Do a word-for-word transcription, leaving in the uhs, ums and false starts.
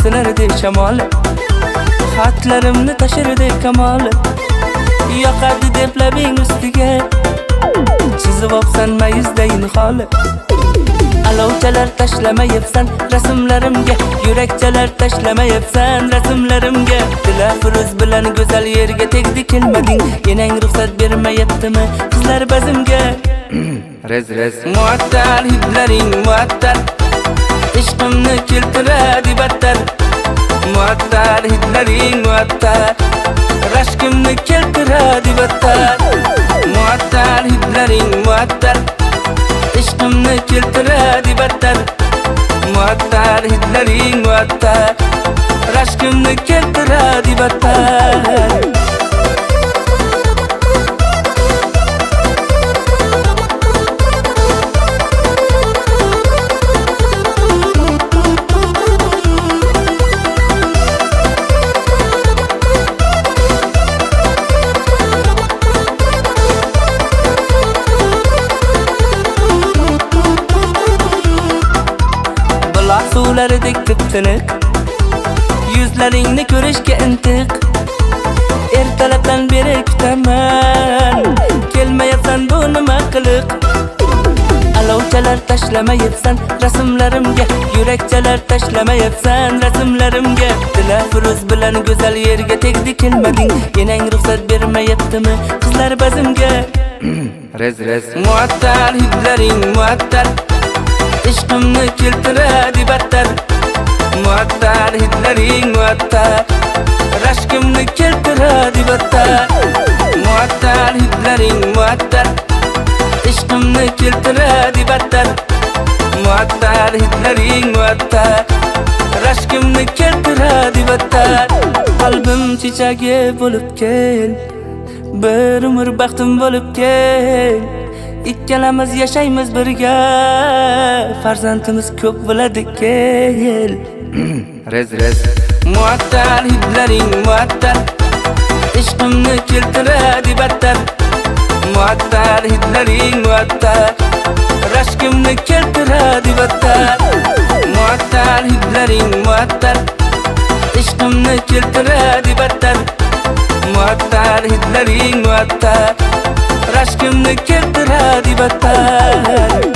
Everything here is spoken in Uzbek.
sinirdi shamol. Xatlarimni tashirdi kamol. Yoqadi deb labing ustiga chizib opsan mayizdayin hol. Alovchalar tashlamayapsan rasmlarimga, yurakchalar tashlamayapsan rasmlarimga. Dilafruz bilan go'zal yerga tegdi kelmading, enang ruxsat bermayaptimi qizlar bazimga? Rez rez muattar hidlaring muattar, ishqimni keltiradi battar. Muattar hidlaring muattar, rashkimni keltiradi battar. Muattar hidlaring muattar, ishqimni keltiradi battar. Muattar hidlaring muattar, rashkimni keltiradi battar. Suvlaridek tip-tiniq, yuzlaringni ko'rishga intiq. Ertalabdan beri kutaman, kelmayapsan bu nima qiliq? Alovchalar tashlamayapsan rasmlarimga, yurakchalar tashlamayapsan rasmlarimga. Dilafruz bilan go'zal yerga tegdi kelmading, enang ruxsat bermayaptimi qizlar bazimga? Rez rez muattar hidlaring muattar, ishqimni keltiradi battar. Muattar hidlaring muattar, rashkimni keltiradi battar. Muattar hidlaring muattar, ishqimni keltiradi battar. Muattar hidlaring muattar, rashkimni keltiradi battar. Qalbim chechagi bo'lib kel, bir umr baxtim bo'lib kel. Ikkalamiz yashaymiz birga, farzandimiz ko'p bo'ladi kel. Rez rez muattar hidlaring muattar, ishqimni keltiradi battar. Muattar hidlaring muattar, rashkimni keltiradi battar. Muattar hidlaring muattar, ishqimni keltiradi battar. Muattar hidlaring muattar, rashkimni keltiradi battar.